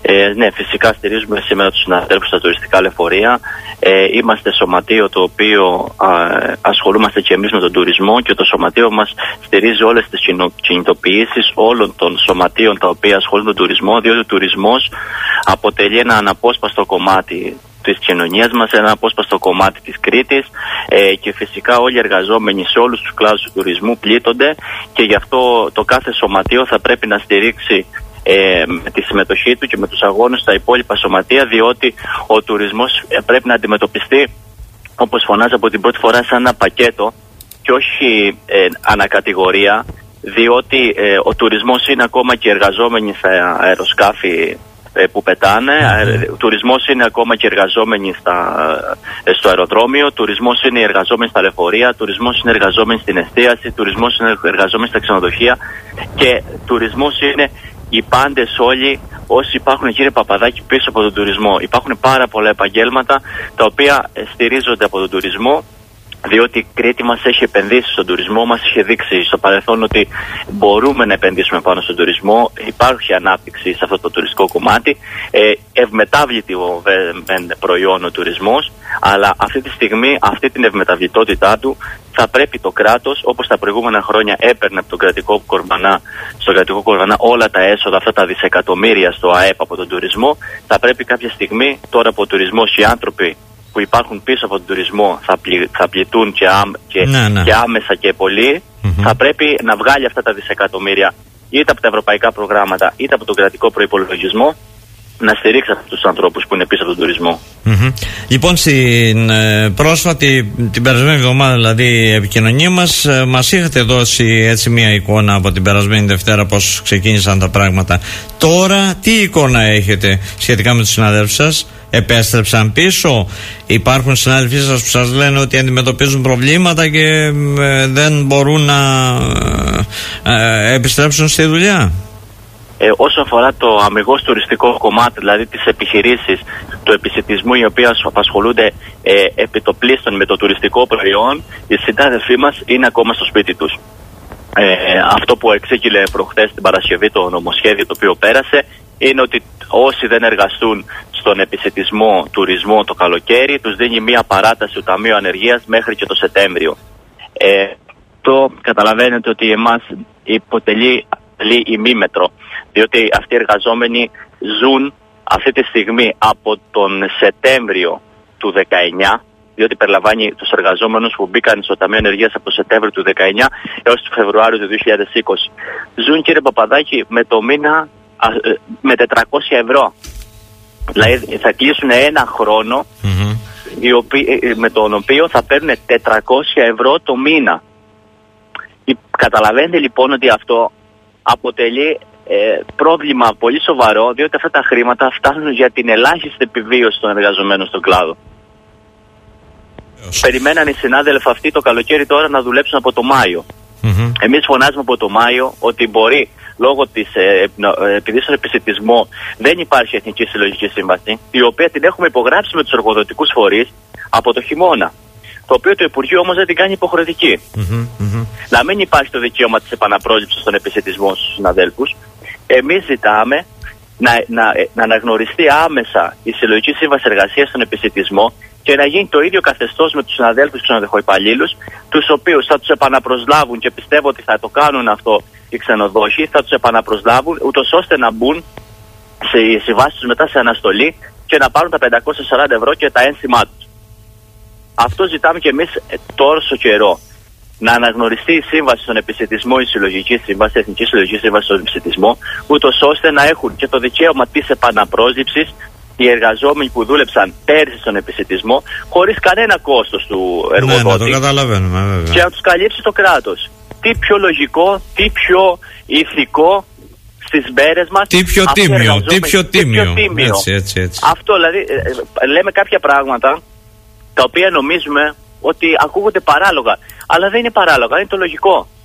Ναι, φυσικά στηρίζουμε σήμερα τους συναδέλφους στα τουριστικά λεωφορεία. Είμαστε σωματείο το οποίο ασχολούμαστε και εμείς με τον τουρισμό και το σωματείο μας στηρίζει όλες τις κινητοποιήσεις όλων των σωματείων τα οποία ασχολούν με τον τουρισμό, διότι ο τουρισμός αποτελεί ένα αναπόσπαστο κομμάτι της κοινωνίας μας, ένα απόσπαστο κομμάτι της Κρήτης και φυσικά όλοι οι εργαζόμενοι σε όλους τους κλάδους του τουρισμού πλήττονται και γι' αυτό το κάθε σωματείο θα πρέπει να στηρίξει με τη συμμετοχή του και με τους αγώνες στα υπόλοιπα σωματεία, διότι ο τουρισμός πρέπει να αντιμετωπιστεί, όπως φωνάζω από την πρώτη φορά, σαν ένα πακέτο και όχι ανακατηγορία, διότι ο τουρισμός είναι ακόμα και εργαζόμενοι στα αεροσκάφη που πετάνε, τουρισμός είναι ακόμα και εργαζόμενοι στο αεροδρόμιο, τουρισμός είναι εργαζόμενοι στα λεωφορεία, τουρισμός είναι εργαζόμενοι στην εστίαση, τουρισμός είναι εργαζόμενοι στα ξενοδοχεία και τουρισμός είναι οι πάντες όλοι όσοι υπάρχουν, κύριε Παπαδάκη, πίσω από τον τουρισμό. Υπάρχουν πάρα πολλά επαγγέλματα τα οποία στηρίζονται από τον τουρισμό, διότι η Κρήτη μας έχει επενδύσει στον τουρισμό, μας είχε δείξει στο παρελθόν ότι μπορούμε να επενδύσουμε πάνω στον τουρισμό, υπάρχει ανάπτυξη σε αυτό το τουριστικό κομμάτι, ευμετάβλητο προϊόν ο τουρισμός, αλλά αυτή τη στιγμή, αυτή την ευμεταβλητότητά του, θα πρέπει το κράτος, όπως τα προηγούμενα χρόνια έπαιρνε από τον κρατικό κορβανά, στον κρατικό κορβανά όλα τα έσοδα, αυτά τα δισεκατομμύρια στο ΑΕΠ από τον τουρισμό, θα πρέπει κάποια στιγμή, τώρα που ο τουρισμός και οι άνθρωποι που υπάρχουν πίσω από τον τουρισμό θα πληττούν και άμεσα και πολύ, θα πρέπει να βγάλει αυτά τα δισεκατομμύρια είτε από τα ευρωπαϊκά προγράμματα είτε από τον κρατικό προϋπολογισμό, να στηρίξει αυτούς τους ανθρώπους που είναι πίσω από τον τουρισμό. Λοιπόν, στην πρόσφατη, την περασμένη εβδομάδα δηλαδή, επικοινωνία μας είχατε δώσει έτσι μια εικόνα από την περασμένη Δευτέρα πώς ξεκίνησαν τα πράγματα. Τώρα τι εικόνα έχετε σχετικά με τους συναδέλφους σας? Επέστρεψαν πίσω? Υπάρχουν συνάδελφοί σας που σας λένε ότι αντιμετωπίζουν προβλήματα και δεν μπορούν να επιστρέψουν στη δουλειά? Όσο αφορά το αμιγώς τουριστικό κομμάτι, δηλαδή τις επιχειρήσεις του επισιτισμού οι οποίες απασχολούνται επιτοπλίστων με το τουριστικό προϊόν, οι συνάδελφοί μας είναι ακόμα στο σπίτι τους. Αυτό που εξήγηλε προχθές την Παρασκευή το νομοσχέδιο το οποίο πέρασε είναι ότι όσοι δεν εργαστούν στον επισιτισμό τουρισμό το καλοκαίρι, τους δίνει μια παράταση του Ταμείου Ανεργίας μέχρι και το Σεπτέμβριο. Το καταλαβαίνετε ότι εμάς υποτελεί ημίμετρο, διότι αυτοί οι εργαζόμενοι ζουν αυτή τη στιγμή από τον Σεπτέμβριο του 19, διότι περιλαμβάνει τους εργαζόμενους που μπήκαν στο Ταμείο Ενεργείας από το Σεπτέμβριο του 19 έως το Φεβρουάριο του 2020. Ζουν, κύριε Παπαδάκη, με το μήνα με 400 ευρώ. Δηλαδή θα κλείσουν ένα χρόνο με τον οποίο θα παίρνουν 400 ευρώ το μήνα. Καταλαβαίνετε λοιπόν ότι αυτό αποτελεί πρόβλημα πολύ σοβαρό, διότι αυτά τα χρήματα φτάνουν για την ελάχιστη επιβίωση των εργαζομένων στον κλάδο. Περιμέναν οι συνάδελφοι αυτοί το καλοκαίρι τώρα να δουλέψουν από το Μάιο. Εμείς φωνάζουμε από το Μάιο ότι μπορεί, λόγω της επειδή στον επισιτισμό δεν υπάρχει Εθνική Συλλογική Σύμβαση, η οποία την έχουμε υπογράψει με τους εργοδοτικούς φορείς από το χειμώνα, το οποίο το Υπουργείο όμως δεν την κάνει υποχρεωτική. Να μην υπάρχει το δικαίωμα της επαναπρόληψης στον επισιτισμό στους συναδέλφους. Εμείς ζητάμε να αναγνωριστεί άμεσα η Συλλογική Σύμβαση Εργασίας στον επισιτισμό και να γίνει το ίδιο καθεστώς με τους συναδέλφους ξενοδοχοϊπαλλήλους, τους οποίους θα τους επαναπροσλάβουν και πιστεύω ότι θα το κάνουν αυτό οι ξενοδόχοι, θα τους επαναπροσλάβουν ούτως ώστε να μπουν σε συμβάσεις τους μετά σε αναστολή και να πάρουν τα 540 ευρώ και τα ένσημά τους. Αυτό ζητάμε και εμείς τόσο καιρό. Να αναγνωριστεί η σύμβαση στον επισιτισμό, η συλλογική σύμβαση, η Εθνική Συλλογική Σύμβαση στον επισιτισμό, ούτως ώστε να έχουν και το δικαίωμα της επαναπρόσληψης οι εργαζόμενοι που δούλεψαν πέρσι στον επισιτισμό, χωρίς κανένα κόστος του εργοδότη. Ναι, το καταλαβαίνουμε, βέβαια. Και να τους καλύψει το κράτος. Τι πιο λογικό, τι πιο ηθικό στις μέρες μας. Τι πιο τίμιο, τι πιο τίμιο. Έτσι. Αυτό δηλαδή, λέμε κάποια πράγματα τα οποία νομίζουμε ότι ακούγονται παράλογα. Αλλά δεν είναι παράλογα, είναι το λογικό.